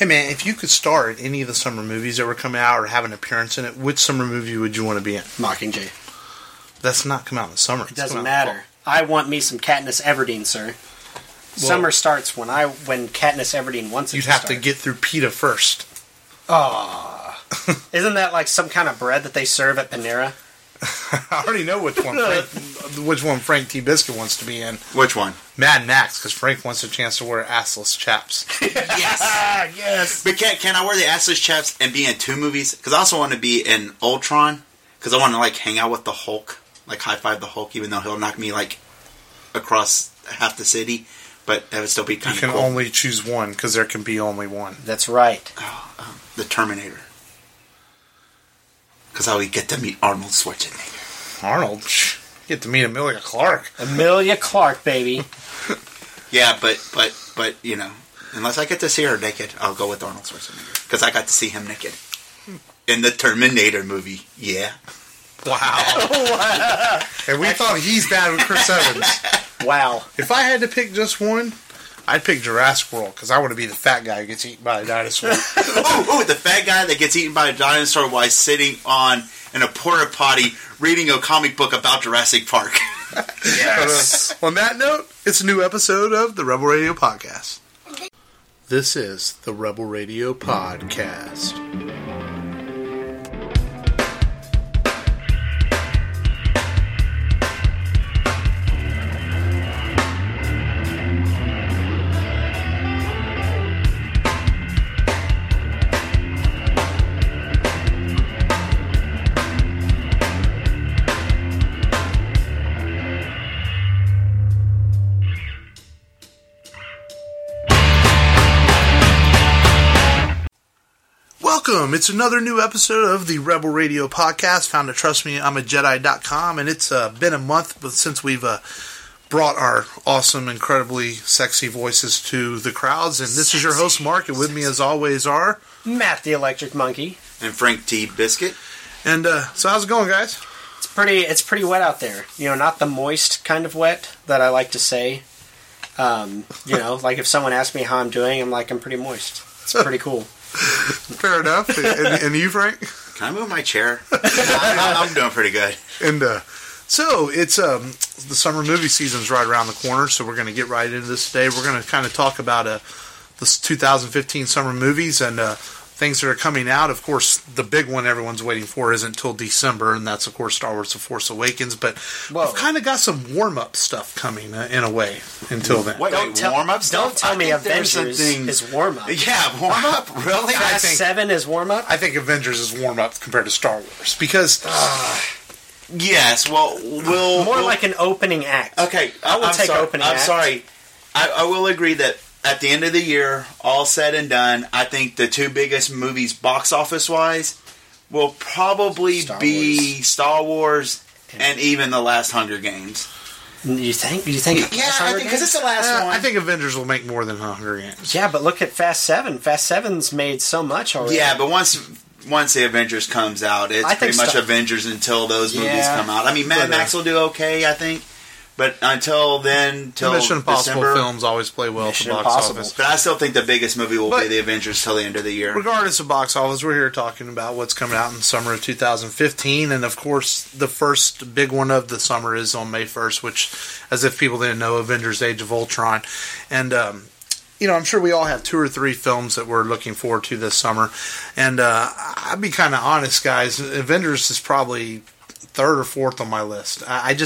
Hey man, if you could star in any of the summer movies that were coming out or have an appearance in it, which summer movie would you want to be in? Mockingjay. That's not come out in the summer. It doesn't matter. I want me some Katniss Everdeen, sir. Summer starts when Katniss Everdeen wants it You'd to have start. to get through PETA first. Isn't that like some kind of bread that they serve at Panera? I already know which one Frank T. Biscuit wants to be in. Which one? Mad Max, because Frank wants a chance to wear assless chaps. Yes. Yes. But can I wear the assless chaps and be in 2 movies? Because I also want to be in Ultron. Because I want to like hang out with the Hulk, like high five the Hulk, even though he'll knock me like across half the city. But that would still be kind of cool. You can only choose one, because there can be only one. That's right. The Terminator. Because I would get to meet Arnold Schwarzenegger. Arnold? You get to meet Emilia Clarke. Emilia Clarke, baby. Yeah, but you know, unless I get to see her naked, I'll go with Arnold Schwarzenegger. Because I got to see him naked. In the Terminator movie, yeah. Wow. And we thought he's bad with Chris Evans. Wow. If I had to pick just one, I'd pick Jurassic World, because I want to be the fat guy who gets eaten by a dinosaur. Ooh, the fat guy that gets eaten by a dinosaur while sitting in a porta potty reading a comic book about Jurassic Park. Yes. On that note, it's a new episode of the Rebel Radio Podcast. This is the Rebel Radio Podcast. Welcome. It's another new episode of the Rebel Radio Podcast, found at TrustMeI'mAJedi.com, and it's been a month since we've brought our awesome, incredibly sexy voices to the crowds, and this is your host, Mark, and with me as always are... Matt the Electric Monkey. And Frank T. Biscuit. And so how's it going, guys? It's pretty wet out there. You know, not the moist kind of wet that I like to say. You know, like if someone asks me how I'm doing, I'm like, I'm pretty moist. It's pretty cool. Fair enough. And you, Frank? Can I move my chair? I'm doing pretty good. And so it's the summer movie season's right around the corner, so we're going to get right into this today. We're going to kind of talk about the 2015 summer movies and things that are coming out. Of course, the big one everyone's waiting for isn't until December, and that's, of course, Star Wars The Force Awakens. But we've kind of got some warm-up stuff coming in a way until then. Wait, warm-up stuff? Don't tell me Avengers is warm-up. Yeah, warm-up? Really? Fast 7 is warm-up? I think Avengers is warm-up compared to Star Wars, because... yes, well, More like an opening act. Okay, I'm sorry. I will agree that at the end of the year, all said and done, I think the 2 biggest movies box office-wise will probably be Star Wars and even The Last Hunger Games. You think? Yeah, I think because it's the last one. I think Avengers will make more than Hunger Games. Yeah, but look at Fast 7. Fast 7's made so much already. Yeah, but once the Avengers comes out, it's pretty much Avengers until those movies come out. I mean, Mad Max will do okay, I think. But until then, till Mission Impossible December, films always play well at the box office. But I still think the biggest movie will be the Avengers till the end of the year. Regardless of box office, we're here talking about what's coming out in the summer of 2015. And, of course, the first big one of the summer is on May 1st, which, as if people didn't know, Avengers Age of Ultron. And, you know, I'm sure we all have 2 or 3 films that we're looking forward to this summer. And I'll be kind of honest, guys. Avengers is probably 3rd or 4th on my list.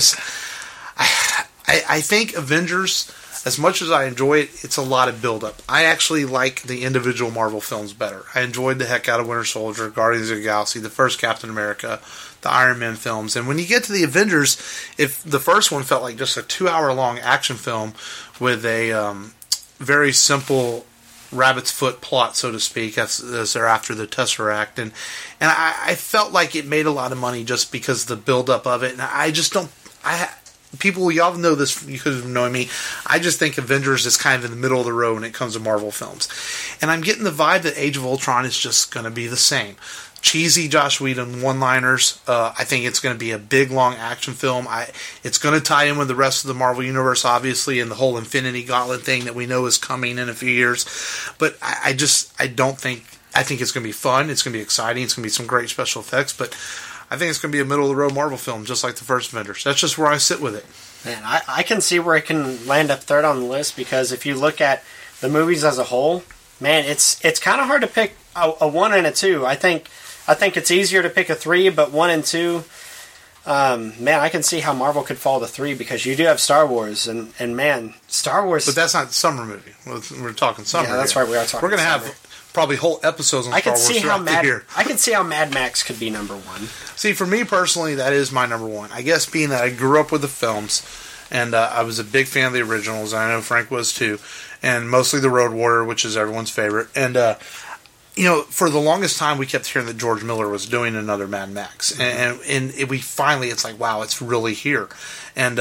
I think Avengers, as much as I enjoy it, it's a lot of build-up. I actually like the individual Marvel films better. I enjoyed the heck out of Winter Soldier, Guardians of the Galaxy, the first Captain America, the Iron Man films. And when you get to the Avengers, if the first one felt like just a 2-hour-long action film with a very simple rabbit's foot plot, so to speak, as they're after the Tesseract. And I felt like it made a lot of money just because of the build-up of it. And I just don't... People, y'all know this because of knowing me. I just think Avengers is kind of in the middle of the road when it comes to Marvel films. And I'm getting the vibe that Age of Ultron is just going to be the same. cheesy Josh Whedon one-liners. I think it's going to be a big, long action film. It's going to tie in with the rest of the Marvel Universe, obviously, and the whole Infinity Gauntlet thing that we know is coming in a few years. But I think it's going to be fun. It's going to be exciting. It's going to be some great special effects. But I think it's going to be a middle-of-the-road Marvel film, just like the first Avengers. That's just where I sit with it. Man, I can see where it can land up third on the list, because if you look at the movies as a whole, man, it's kind of hard to pick a 1 and a 2. I think it's easier to pick a 3, but 1 and 2, man, I can see how Marvel could fall to 3, because you do have Star Wars, and man, Star Wars. But that's not summer movie. We're talking summer. Yeah, that's here. right. We are talking. We're going to have probably whole episodes on Star Wars throughout the year. I can see how Mad Max could be number 1. See, for me personally, that is my number 1. I guess being that I grew up with the films, and I was a big fan of the originals. I know Frank was too, and mostly the Road Warrior, which is everyone's favorite. And for the longest time, we kept hearing that George Miller was doing another Mad Max, and we finally, it's like, wow, it's really here. And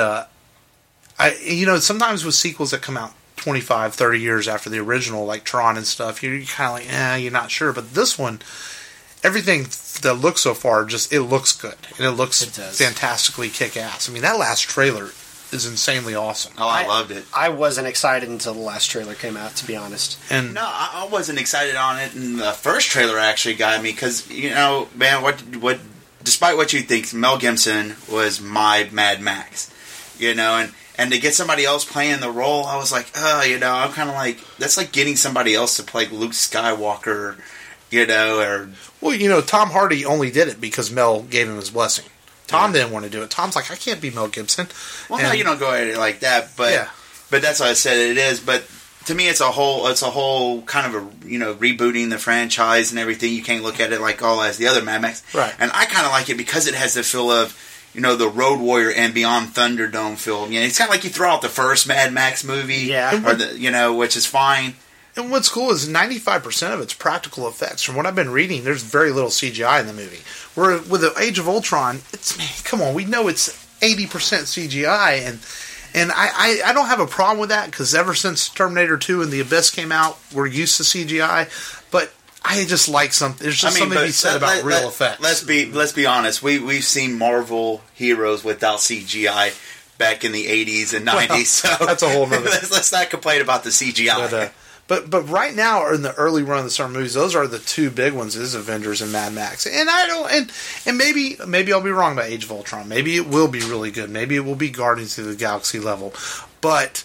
sometimes with sequels that come out 25, 30 years after the original, like Tron and stuff, you're kind of like, you're not sure. But this one, everything that looks so far, it looks good. And it looks fantastically kick-ass. I mean, that last trailer is insanely awesome. Oh, I loved it. I wasn't excited until the last trailer came out, to be honest. And no, I wasn't excited on it, and the first trailer actually got me, because, man, what despite what you think, Mel Gibson was my Mad Max, and to get somebody else playing the role, I was like, I'm kind of like, that's like getting somebody else to play Luke Skywalker, or... Well, Tom Hardy only did it because Mel gave him his blessing. Tom didn't want to do it. Tom's like, I can't be Mel Gibson. Well, no, you don't go at it like that, but that's what I said it is. But to me, it's a whole kind of a rebooting the franchise and everything. You can't look at it like as the other Mad Max, right? And I kind of like it because it has the feel of the Road Warrior and Beyond Thunderdome film. It's kind of like you throw out the first Mad Max movie, or which is fine. And what's cool is 95% of it's practical effects. From what I've been reading, there's very little CGI in the movie. Where with the Age of Ultron, come on, we know it's 80% CGI, and I don't have a problem with that, because ever since Terminator 2 and The Abyss came out, we're used to CGI. But I just like something. There's just something to be said about real effects. Let's be honest. We've seen Marvel heroes without CGI back in the 80s and 90s. Well, so that's a whole nother. Let's not complain about the CGI. But right now, or in the early run of the summer movies, those are the two big ones: is Avengers and Mad Max. And I don't, and maybe I'll be wrong about Age of Ultron. Maybe it will be really good. Maybe it will be Guardians of the Galaxy level. But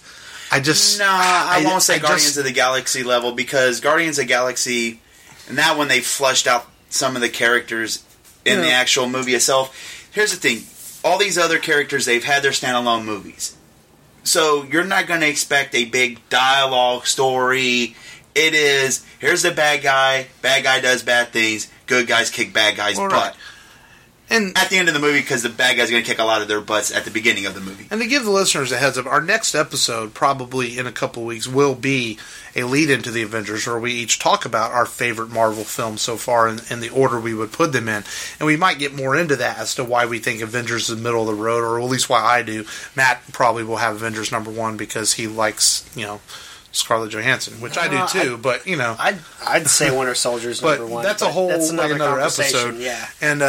I won't say Guardians of the Galaxy level, because Guardians of the Galaxy, now when they flushed out some of the characters in the actual movie itself. Here's the thing: all these other characters, they've had their standalone movies. So you're not going to expect a big dialogue story. It is, here's the bad guy does bad things, good guys kick bad guys' butt. Right. And at the end of the movie, because the bad guys are going to kick a lot of their butts at the beginning of the movie. And to give the listeners a heads up, our next episode, probably in a couple of weeks, will be a lead into the Avengers, where we each talk about our favorite Marvel films so far in the order we would put them in. And we might get more into that as to why we think Avengers is the middle of the road, or at least why I do. Matt probably will have Avengers number 1 because he likes, Scarlett Johansson, which I do too, but I'd say Winter Soldier's number 1. That's a whole that's another episode. Yeah. And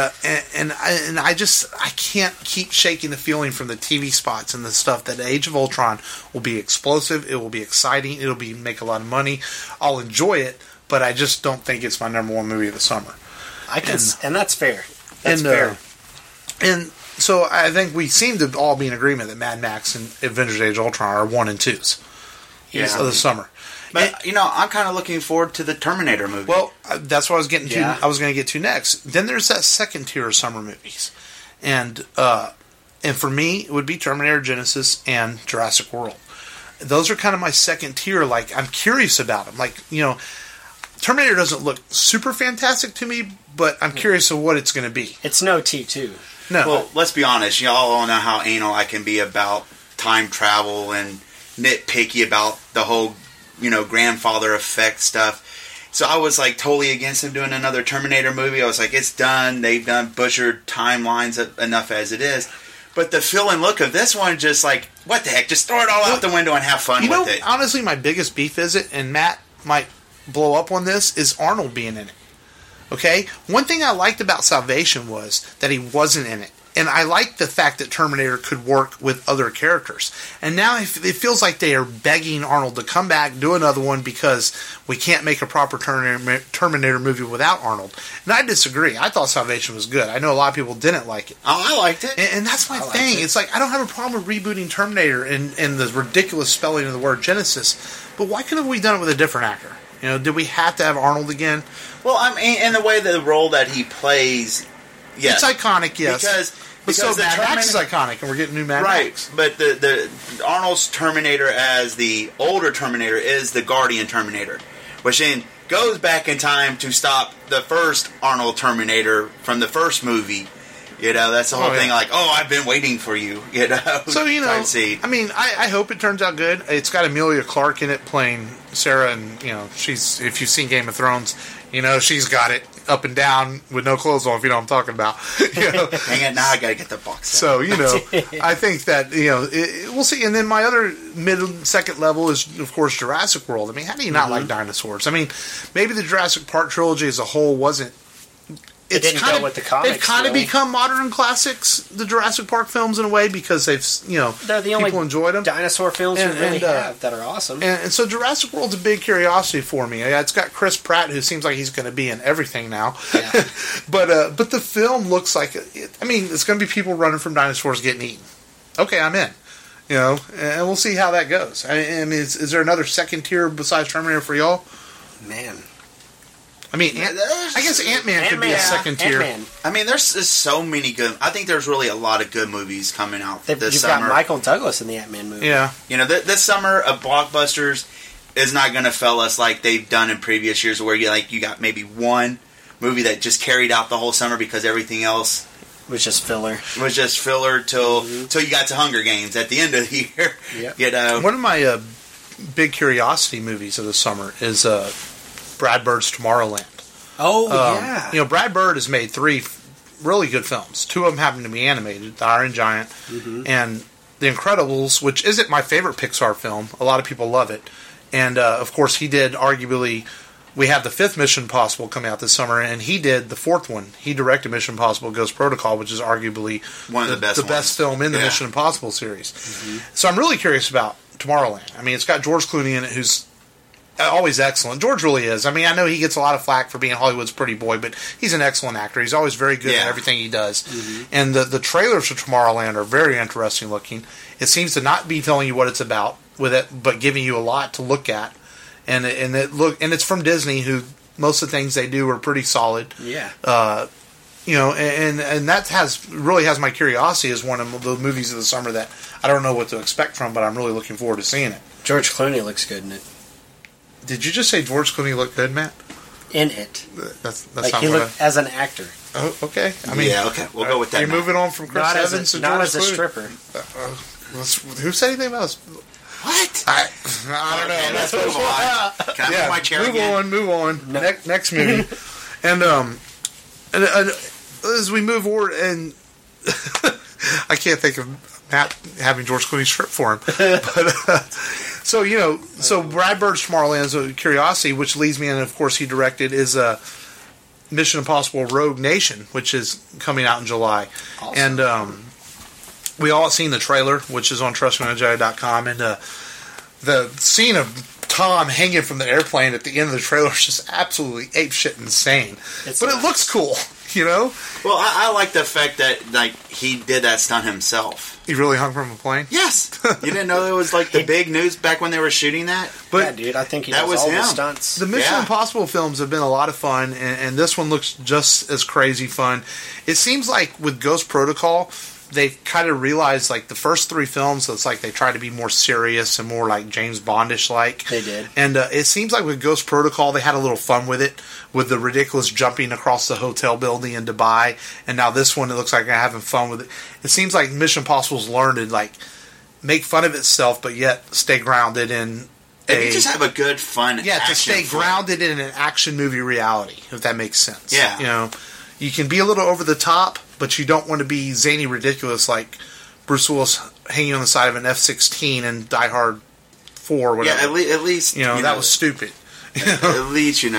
I can't keep shaking the feeling from the TV spots and the stuff that Age of Ultron will be explosive, it will be exciting, it'll make a lot of money. I'll enjoy it, but I just don't think it's my number 1 movie of the summer. And that's fair. That's fair. And so I think we seem to all be in agreement that Mad Max and Avengers Age of Ultron are 1 and 2s. Of the summer. But, I'm kind of looking forward to the Terminator movie. Well, that's what I was getting to. I was going to get to next. Then there's that second tier of summer movies. And for me, it would be Terminator Genesis and Jurassic World. Those are kind of my second tier. Like, I'm curious about them. Like, Terminator doesn't look super fantastic to me, but I'm curious of what it's going to be. It's no T2. No. Well, let's be honest. Y'all all know how anal I can be about time travel and nitpicky about the whole, grandfather effect stuff. So I was like totally against them doing another Terminator movie. I was like, it's done. They've done butchered timelines enough as it is. But the feel and look of this one, just like, what the heck? Just throw it all out the window and have fun with it. Honestly, my biggest beef is it, and Matt might blow up on this, is Arnold being in it. Okay? One thing I liked about Salvation was that he wasn't in it. And I liked the fact that Terminator could work with other characters. And now it feels like they are begging Arnold to come back, do another one, because we can't make a proper Terminator movie without Arnold. And I disagree. I thought Salvation was good. I know a lot of people didn't like it. Oh, I liked it. And that's my thing. It's like, I don't have a problem with rebooting Terminator and the ridiculous spelling of the word Genesis. But why couldn't we done it with a different actor? You know, did we have to have Arnold again? Well, I mean, and the way the role that he plays... Yes. It's iconic, yes. Because so Mad Max is iconic, and we're getting new Mad Max. Right, but the Arnold's Terminator as the older Terminator is the Guardian Terminator, which then goes back in time to stop the first Arnold Terminator from the first movie. You know, that's the whole thing. Like, I've been waiting for you. You know, so I mean, I hope it turns out good. It's got Emilia Clarke in it playing Sarah, and if you've seen Game of Thrones, she's got it up and down with no clothes on. If you know what I'm talking about. Dang it! Now I gotta get the box set. So I think that we'll see. And then my other second level is of course Jurassic World. I mean, how do you not like dinosaurs? I mean, maybe the Jurassic Park trilogy as a whole wasn't. It didn't go with the comics. They've kind of become modern classics, the Jurassic Park films, in a way, because they've, they're the only people enjoyed them. Dinosaur films we really have that are awesome. And so Jurassic World's a big curiosity for me. It's got Chris Pratt, who seems like he's going to be in everything now. Yeah. but the film looks like, it's going to be people running from dinosaurs getting eaten. Okay, I'm in. And we'll see how that goes. I mean, is there another second tier besides Terminator for y'all? Man. I mean, I guess Ant-Man could be a second tier. Ant-Man. I mean, there's so many good... I think there's really a lot of good movies coming out this summer. You've got Michael Douglas in the Ant-Man movie. Yeah. This summer of blockbusters is not going to fail us like they've done in previous years, where you got maybe one movie that just carried out the whole summer because everything else... was just filler. Till you got to Hunger Games at the end of the year. Yep. One of my big curiosity movies of the summer is... Brad Bird's Tomorrowland. Yeah. Brad Bird has made 3 really good films. 2 of them happen to be animated, The Iron Giant and The Incredibles, which isn't my favorite Pixar film. A lot of people love it. And, of course, he did arguably... We have the 5th Mission Impossible coming out this summer, and he did the 4th one. He directed Mission Impossible Ghost Protocol, which is arguably one of the best film in the Mission Impossible series. So I'm really curious about Tomorrowland. I mean, it's got George Clooney in it, who's always excellent. George really is. I mean, I know he gets a lot of flack for being Hollywood's pretty boy, but he's an excellent actor. He's always very good at everything he does. And the trailers for Tomorrowland are very interesting looking. It seems to not be telling you what it's about with it, but giving you a lot to look at. And it's from Disney, who most of the things they do are pretty solid. Yeah. And that really has my curiosity as one of the movies of the summer that I don't know what to expect from, but I'm really looking forward to seeing it. George Clooney looks good in it. Did you just say George Clooney looked good, Matt? In it. That's like not he looked as an actor. Oh, okay. Okay. We'll go with that. You're moving on from Chris Evans to George Clooney. Not as a stripper. Who said anything about us? What? I don't know. Let's move on. Can I move my chair again? Move on. No. Next movie. and as we move forward, and I can't think of Matt having George Clooney strip for him, but. So Brad Bird's Tomorrowland is a curiosity, which leads me, and of course he directed, is Mission Impossible Rogue Nation, which is coming out in July. Awesome. And we all have seen the trailer, which is on TrustMeOnJedi.com, and the scene of Tom hanging from the airplane at the end of the trailer is just absolutely apeshit insane. It looks cool, Well, I like the fact that he did that stunt himself. He really hung from a plane? Yes. You didn't know it was the big news back when they were shooting that? But yeah, dude, I think he does all the stunts. The Mission Impossible films have been a lot of fun, and this one looks just as crazy fun. It seems like with Ghost Protocol, they've kind of realized, the first 3 films, it's like they try to be more serious and more like James Bondish like. They did. And it seems like with Ghost Protocol, they had a little fun with it, with the ridiculous jumping across the hotel building in Dubai. And now this one, it looks like they're having fun with it. It seems like Mission Impossible's learned to, make fun of itself, but yet stay grounded in you just have a good, fun to stay grounded in an action movie reality, if that makes sense. Yeah. You can be a little over the top, but you don't want to be zany ridiculous like Bruce Willis hanging on the side of an F-16 in Die Hard 4 or whatever. Yeah, at least... that was stupid. At least,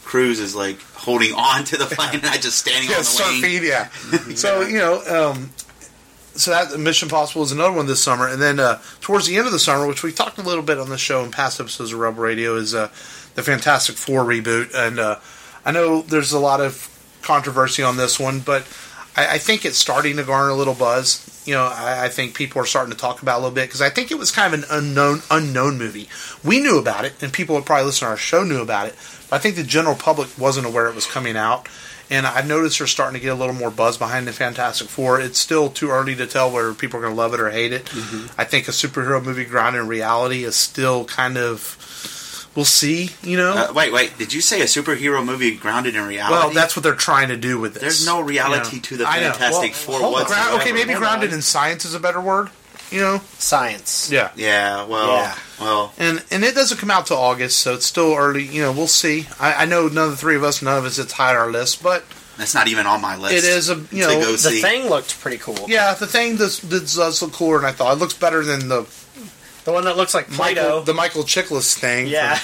Cruise is like holding on to the plane and I just standing on the wing. Yeah. So, so that Mission Impossible is another one this summer. And then towards the end of the summer, which we talked a little bit on the show in past episodes of Rebel Radio, is the Fantastic Four reboot. And I know there's a lot of controversy on this one, but I think it's starting to garner a little buzz. I think people are starting to talk about it a little bit because I think it was kind of an unknown movie. We knew about it, and people that probably listen to our show knew about it, but I think the general public wasn't aware it was coming out. And I've noticed they're starting to get a little more buzz behind the Fantastic Four. It's still too early to tell whether people are going to love it or hate it. Mm-hmm. I think a superhero movie grounded in reality is still kind of... We'll see, Wait. Did you say a superhero movie grounded in reality? Well, that's what they're trying to do with this. There's no reality to the Fantastic Four whatsoever. Okay, maybe grounded in science is a better word. Science. Yeah. Yeah. Well. And it doesn't come out till August, so it's still early. We'll see. I know none of the three of us, none of us, it's high on our list, but that's not even on my list. it is The Thing looked pretty cool. Yeah, the Thing does look cooler than I thought. It looks better than the one that looks like Play-Doh. The Michael Chiklis thing. Yeah.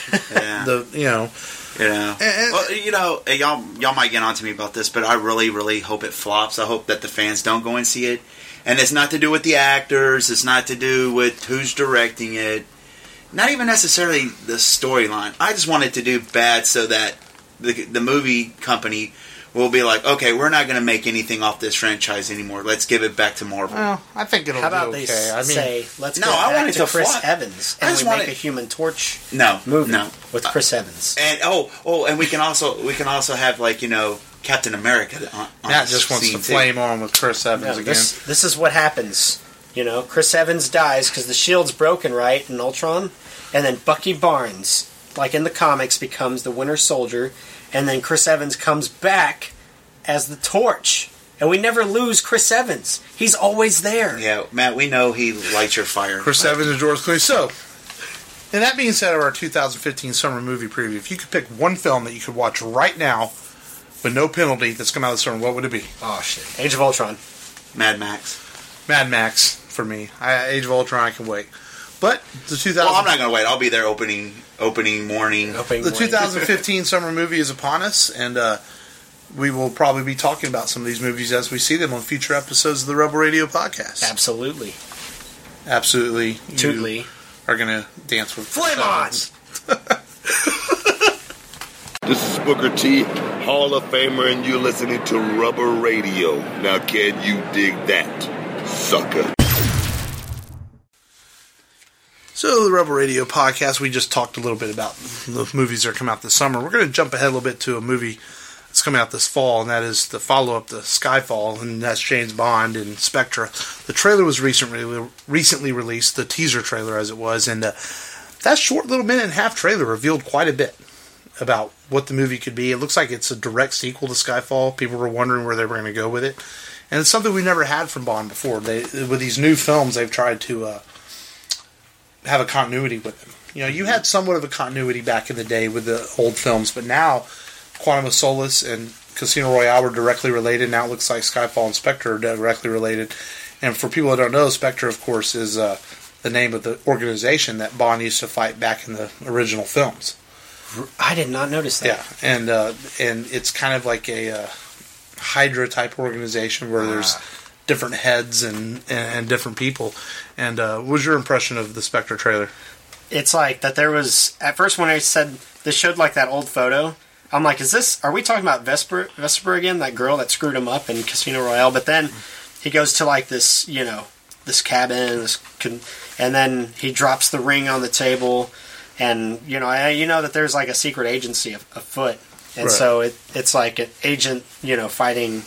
Y'all might get on to me about this, but I really, really hope it flops. I hope that the fans don't go and see it. And it's not to do with the actors. It's not to do with who's directing it. Not even necessarily the storyline. I just want it to do bad so that the movie company will be like, okay, we're not going to make anything off this franchise anymore. Let's give it back to Marvel. Well, I think it'll be okay. How about they say, let's go back to Chris Evans and we make a Human Torch movie with Chris Evans. And and we can also have Captain America on Matt just wants to flame on with Chris Evans again. This is what happens. Chris Evans dies because the shield's broken, right, in Ultron, and then Bucky Barnes, like in the comics, becomes the Winter Soldier. And then Chris Evans comes back as the Torch. And we never lose Chris Evans. He's always there. Yeah, Matt, we know he lights your fire. Chris Evans and George Clooney. So, and that being said, of our 2015 summer movie preview, if you could pick one film that you could watch right now with no penalty that's come out this summer, what would it be? Oh, shit. Age of Ultron. Mad Max. Mad Max, for me. Age of Ultron, I can wait. But the 2000... Well, I'm not going to wait. I'll be there opening morning. The 2015 summer movie is upon us, and we will probably be talking about some of these movies as we see them on future episodes of the Rebel Radio podcast. Absolutely. You are going to dance with Flame-ons! This is Booker T, Hall of Famer, and you're listening to Rubber Radio. Now, can you dig that, sucker? So, the Rebel Radio podcast, we just talked a little bit about the movies that are coming out this summer. We're going to jump ahead a little bit to a movie that's coming out this fall, and that is the follow-up to Skyfall, and that's James Bond and Spectre. The trailer was recently released, the teaser trailer as it was, and that short little minute-and-a-half trailer revealed quite a bit about what the movie could be. It looks like it's a direct sequel to Skyfall. People were wondering where they were going to go with it. And it's something we've never had from Bond before. With these new films, they've tried to have a continuity with them. You had somewhat of a continuity back in the day with the old films, but now Quantum of Solace and Casino Royale were directly related. Now it looks like Skyfall and Spectre are directly related. And for people that don't know, Spectre, of course, is the name of the organization that Bond used to fight back in the original films. I did not notice that. Yeah, and it's kind of like a Hydra type organization where there's different heads and different people. And what was your impression of the Spectre trailer? It's like that there was, at first when I said, they showed like that old photo, I'm like, are we talking about Vesper again? That girl that screwed him up in Casino Royale? But then he goes to like this, this cabin, and then he drops the ring on the table, and, that there's like a secret agency afoot. And so it's like an agent, fighting,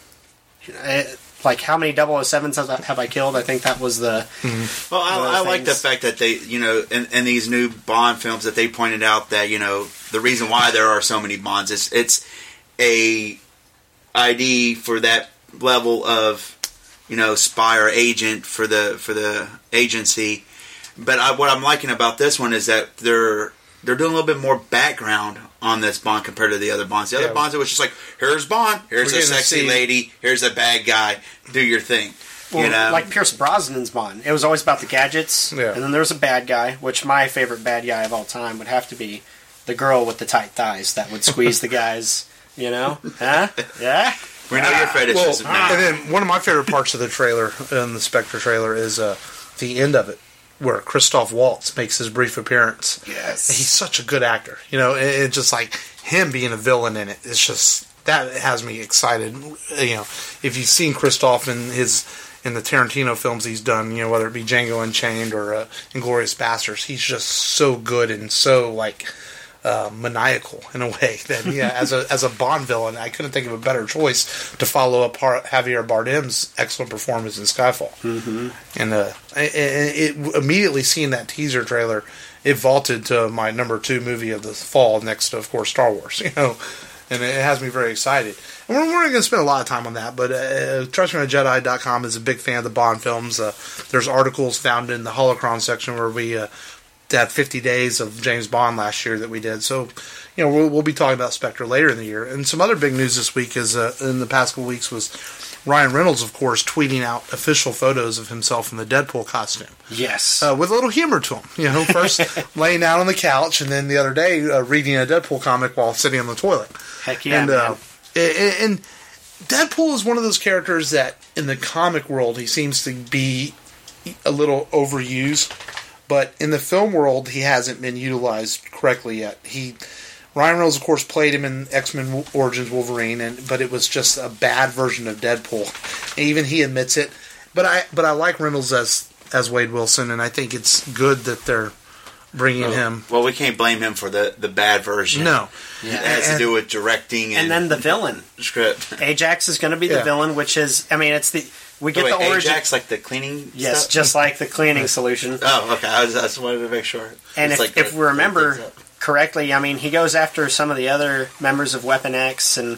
like how many 007s have I killed? I think that was the... Mm-hmm. Well, I like the fact that they, in these new Bond films that they pointed out that, the reason why there are so many Bonds is it's a ID for that level of, spy or agent for the agency. But what I'm liking about this one is that they're doing a little bit more background on this Bond compared to the other Bonds. The other Bonds, it was just like, here's Bond, here's a sexy lady, here's a bad guy, do your thing. Well, like Pierce Brosnan's Bond. It was always about the gadgets, and then there was a bad guy, which my favorite bad guy of all time would have to be the girl with the tight thighs that would squeeze the guys. You know? Huh? Yeah? We know your fetishism now. And then one of my favorite parts of the trailer, in the Spectre trailer, is the end of it, where Christoph Waltz makes his brief appearance. Yes. He's such a good actor. You know, it's just like him being a villain in it. It's just, that has me excited. You know, if you've seen Christoph in the Tarantino films he's done, you know, whether it be Django Unchained or Inglourious Basterds, he's just so good and so, like, maniacal in a way that, yeah, as a Bond villain, I couldn't think of a better choice to follow up Javier Bardem's excellent performance in Skyfall. Mm-hmm. And it immediately seeing that teaser trailer, it vaulted to my number 2 movie of the fall, next to, of course, Star Wars. You know, and it has me very excited. And we're not going to spend a lot of time on that, but TrustMeOnAJedi.com is a big fan of the Bond films. There's articles found in the Holocron section where we had 50 days of James Bond last year that we did. So, you know, we'll be talking about Spectre later in the year. And some other big news this week is, in the past couple weeks, was Ryan Reynolds, of course, tweeting out official photos of himself in the Deadpool costume. Yes. With a little humor to him. You know, first laying down on the couch, and then the other day reading a Deadpool comic while sitting on the toilet. Heck yeah, man. And Deadpool is one of those characters that, in the comic world, he seems to be a little overused. But in the film world, he hasn't been utilized correctly yet. Ryan Reynolds, of course, played him in X-Men Origins Wolverine, but it was just a bad version of Deadpool. And even he admits it. But I like Reynolds as Wade Wilson, and I think it's good that they're bringing him. Well, we can't blame him for the bad version. No. Yeah. It has to do with directing and then the villain. Script. Ajax is going to be the villain, which is, I mean, it's the... We get the origin. Ajax, like the cleaning Yes, stuff? just like the cleaning solution. Oh, okay. I just wanted to make sure. And it's if we remember correctly, I mean, he goes after some of the other members of Weapon X, and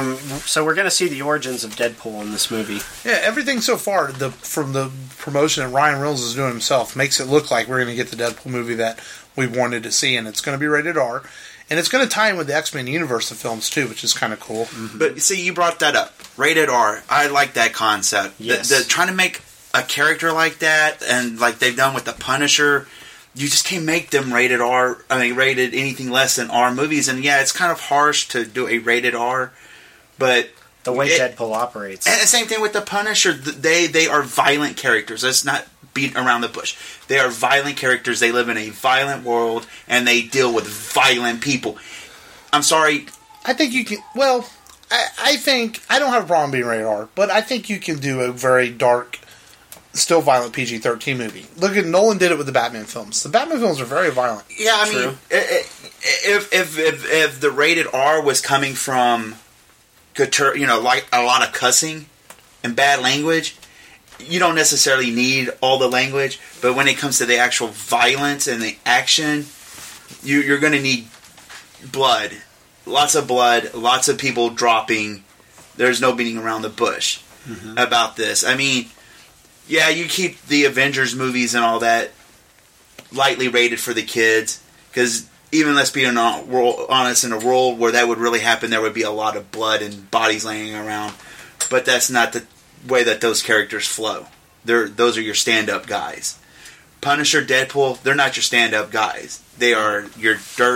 so we're going to see the origins of Deadpool in this movie. Yeah, everything so far, from the promotion that Ryan Reynolds is doing himself, makes it look like we're going to get the Deadpool movie that we wanted to see, and it's going to be rated R. And it's going to tie in with the X-Men universe of films, too, which is kind of cool. Mm-hmm. But, see, you brought that up. Rated R. I like that concept. Yes. Trying to make a character like that, and like they've done with the Punisher, you just can't make them rated R. I mean, rated anything less than R movies. And, yeah, it's kind of harsh to do a rated R, but... The way Deadpool operates. And the same thing with the Punisher. They are violent characters. Let's not beat around the bush. They are violent characters. They live in a violent world, and they deal with violent people. I'm sorry. I think you can... Well, I think... I don't have a problem being rated R, but I think you can do a very dark, still violent PG-13 movie. Look at... Nolan did it with the Batman films. The Batman films are very violent. Yeah, I mean, if the rated R was coming from, like a lot of cussing and bad language, you don't necessarily need all the language, but when it comes to the actual violence and the action, you're going to need blood. Lots of people dropping. There's no beating around the bush about this. I mean, yeah, you keep the Avengers movies and all that lightly rated for the kids, because even, let's be honest, in a world where that would really happen, there would be a lot of blood and bodies laying around, but that's not the way that those characters flow. Those are your stand-up guys. Punisher, Deadpool, they're not your stand-up guys. They are your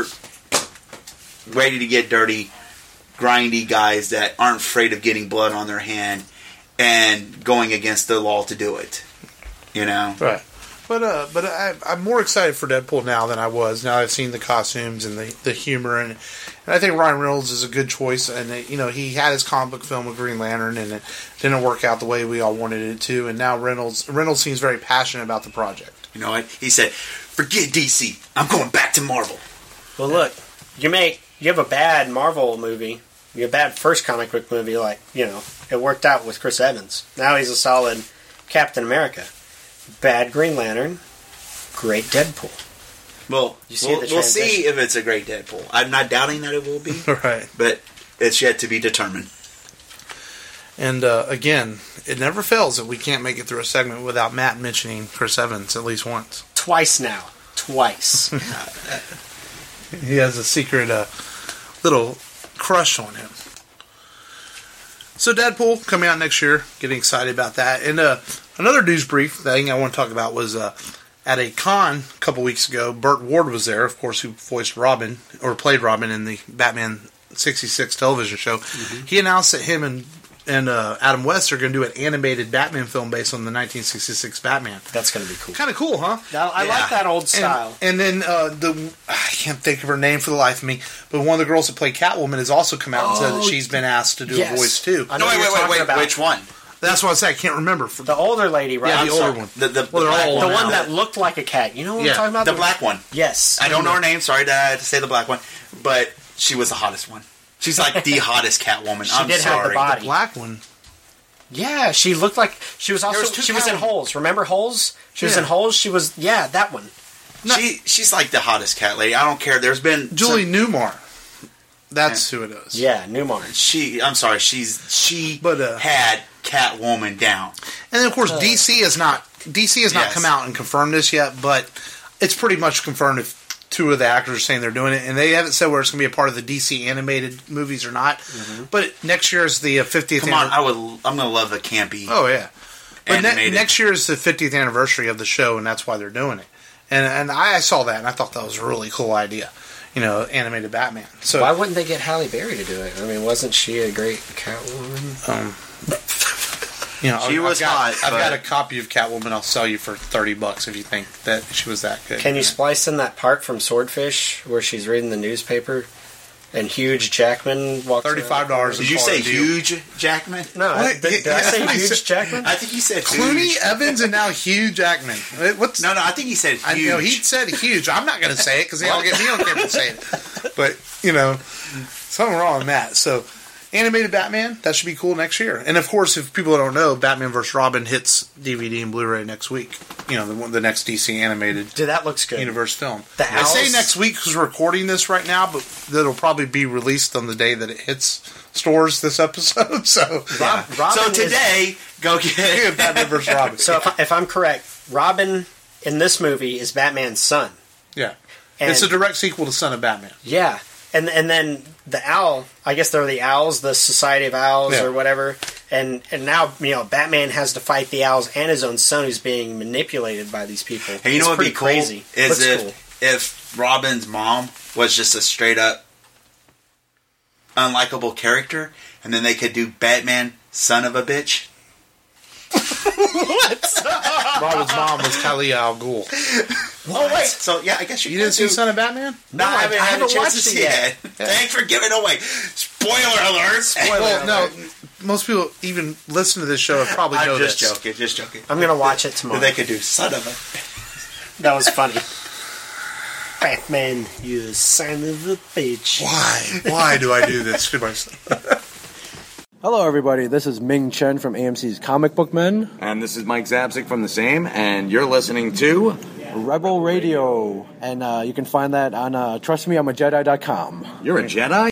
ready to get dirty, grindy guys that aren't afraid of getting blood on their hand and going against the law to do it. You know? Right. But I'm more excited for Deadpool now than I was. Now I've seen the costumes and the humor, and I think Ryan Reynolds is a good choice. And he had his comic book film with Green Lantern, and it didn't work out the way we all wanted it to. And now Reynolds seems very passionate about the project. You know what? He said, "Forget DC. I'm going back to Marvel." Well, look, you have a bad Marvel movie, you have a bad first comic book movie, like it worked out with Chris Evans. Now he's a solid Captain America. Bad Green Lantern, great Deadpool. Well, we'll see if it's a great Deadpool. I'm not doubting that it will be. Right. But it's yet to be determined. And again, it never fails that we can't make it through a segment without Matt mentioning Chris Evans at least once. Twice now. Twice. He has a secret little crush on him. So Deadpool coming out next year. Getting excited about that. And another news brief thing I want to talk about was at a con a couple weeks ago. Burt Ward was there, of course, who voiced Robin, or played Robin in the Batman 66 television show. Mm-hmm. He announced that him and Adam West are going to do an animated Batman film based on the 1966 Batman. That's going to be cool. Kind of cool, huh? I like that old style. And then I can't think of her name for the life of me, but one of the girls that played Catwoman has also come out and said that she's been asked to do a voice too. No, wait, which one? That's what I said. I can't remember. The older lady, right? Yeah, the older one. The one that looked like a cat. You know what I'm talking about? The black one. Yes. I don't know her name. Sorry to say the black one, but she was the hottest one. She's like the hottest Catwoman. She did have the body. The black one. Yeah, she looked like she was also she was in Holes. Remember Holes? She was in Holes. She was that one. No. She's like the hottest cat lady. I don't care. There's been Julie Newmar. That's who it is. Yeah, Newmar. I'm sorry. She had Catwoman down. And then of course DC has not come out and confirmed this yet, but it's pretty much confirmed if two of the actors are saying they're doing it, and they haven't said where it's going to be a part of the DC animated movies or not. Mm-hmm. But next year is the 50th. Come on, I'm going to love the campy. Oh yeah, but next year is the 50th anniversary of the show, and that's why they're doing it. And I saw that, and I thought that was a really cool idea. Animated Batman. So why wouldn't they get Halle Berry to do it? I mean, wasn't she a great Catwoman? She was hot. I've got a copy of Catwoman. I'll sell you for $30 if you think that she was that good. Can you splice in that part from Swordfish where she's reading the newspaper and Hugh Jackman walks? $35. Did you say Hugh Jackman? No, did I say Hugh Jackman? I think he said Clooney, huge. Evans, and now Hugh Jackman. No, I think he said huge. He said huge. I'm not going to say it because they'll get me on camera to say it. But something wrong with that. So. Animated Batman, that should be cool next year. And of course, if people don't know, Batman vs. Robin hits DVD and Blu-ray next week. The next DC animated that looks good. universe film. I say next week because we're recording this right now, but that'll probably be released on the day that it hits stores this episode. So, today, go get Batman vs. Robin. So if I'm correct, Robin in this movie is Batman's son. Yeah. And it's a direct sequel to Son of Batman. Yeah. And then the owl, I guess they're the owls, the Society of Owls or whatever. And now, Batman has to fight the owls and his own son who's being manipulated by these people. Hey, what would be cool crazy. Is if Robin's mom was just a straight up unlikable character, and then they could do Batman, son of a bitch. What? Robin's mom was Talia al Ghul. Oh wait, so I guess you didn't see Son of Batman? No, I haven't watched it yet. Thanks for giving away. Spoiler alert! No, most people even listen to this show have probably know this. Just joking. I'm gonna watch it tomorrow. They could do son of a. That was funny. Batman, you son of a bitch. Why do I do this to myself? Hello, everybody. This is Ming Chen from AMC's Comic Book Men. And this is Mike Zapsik from the same, and you're listening to Rebel Radio. And you can find that on trustmeimajedi.com. You're a Jedi?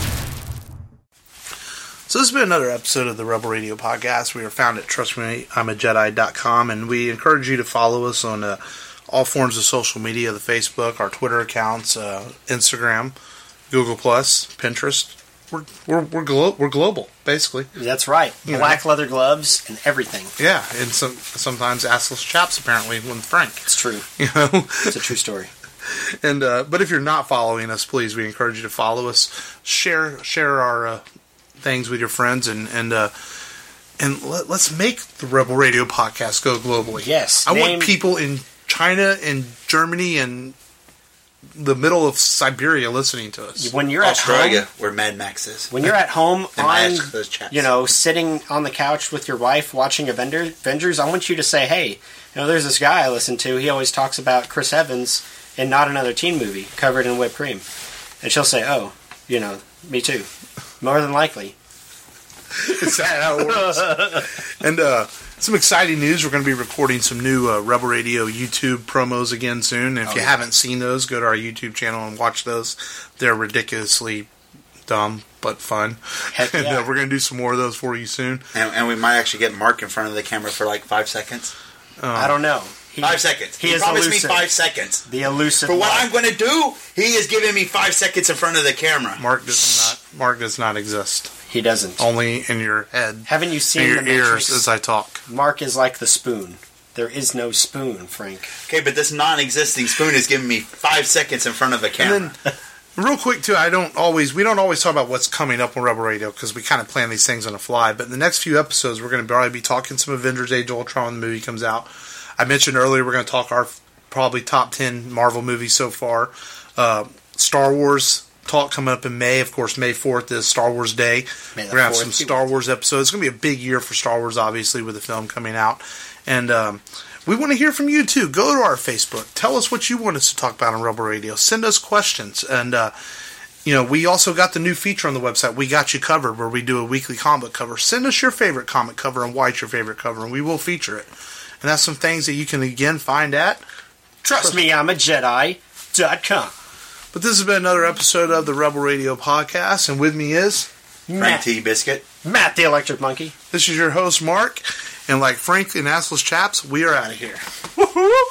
So this has been another episode of the Rebel Radio Podcast. We are found at trustmeimajedi.com, and we encourage you to follow us on all forms of social media, the Facebook, our Twitter accounts, Instagram, Google+, Pinterest. We're global, basically. That's right. Black leather gloves and everything. Yeah, and sometimes assless chaps apparently with Frank. It's true. It's a true story. And but if you're not following us, please, we encourage you to follow us. Share our things with your friends, and let's make the Rebel Radio Podcast go globally. Yes, I want people in China and Germany and the middle of Siberia listening to us. When you're Australia, at home, where Mad Max is. When you're at home on, sitting on the couch with your wife watching Avengers, I want you to say, hey, there's this guy I listen to. He always talks about Chris Evans in Not Another Teen Movie, covered in whipped cream. And she'll say, oh, me too. More than likely. Is that how it works? And some exciting news. We're going to be recording some new Rebel Radio YouTube promos again soon. And if you haven't seen those, go to our YouTube channel and watch those. They're ridiculously dumb, but fun. Heck yeah. And we're going to do some more of those for you soon. And we might actually get Mark in front of the camera for like 5 seconds. I don't know. 5 seconds. He promised me 5 seconds. The elusive. For what I'm going to do, he is giving me 5 seconds in front of the camera. Mark does not exist. He doesn't. Only in your head. Haven't you seen in your the ears Matrix? as I talk? Mark is like the spoon there is no spoon, Frank. Okay, but this non-existing spoon is giving me 5 seconds in front of a camera. And then, real quick too, we don't always talk about what's coming up on Rebel Radio because we kind of plan these things on the fly. But in the next few episodes, we're going to probably be talking some Avengers: Age of Ultron when the movie comes out. I mentioned earlier we're going to talk our probably top 10 Marvel movies so far. Star Wars talk coming up in May. Of course, May 4th is Star Wars Day. We're going to have some Star Wars episodes. It's going to be a big year for Star Wars, obviously, with the film coming out. And we want to hear from you, too. Go to our Facebook. Tell us what you want us to talk about on Rebel Radio. Send us questions. And, we also got the new feature on the website, We Got You Covered, where we do a weekly comic cover. Send us your favorite comic cover and why it's your favorite cover, and we will feature it. And that's some things that you can, again, find at TrustMeI'mAJedi.com. But this has been another episode of the Rebel Radio Podcast, and with me is Frank T. Biscuit. Matt the Electric Monkey. This is your host, Mark, and like Frank and Assless Chaps, we are out of here. Woo-hoo!